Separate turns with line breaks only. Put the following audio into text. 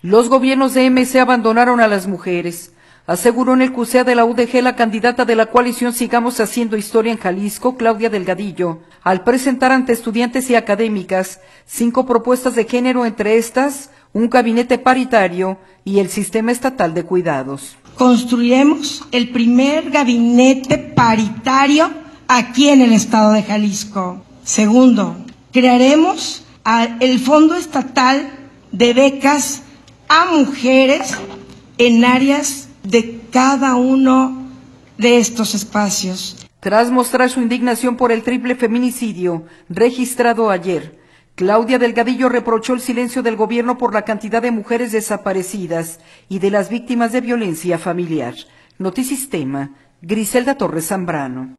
Los gobiernos de MC abandonaron a las mujeres, aseguró en el CUSEA de la UDG la candidata de la coalición Sigamos Haciendo Historia en Jalisco, Claudia Delgadillo, al presentar ante estudiantes y académicas 5 propuestas de género, entre estas, un gabinete paritario y el sistema estatal de cuidados.
Construiremos el primer gabinete paritario aquí en el estado de Jalisco. Segundo, crearemos el Fondo Estatal de Becas a mujeres en áreas de cada uno de estos espacios.
Tras mostrar su indignación por el triple feminicidio registrado ayer, Claudia Delgadillo reprochó el silencio del gobierno por la cantidad de mujeres desaparecidas y de las víctimas de violencia familiar. Notisistema, Griselda Torres Zambrano.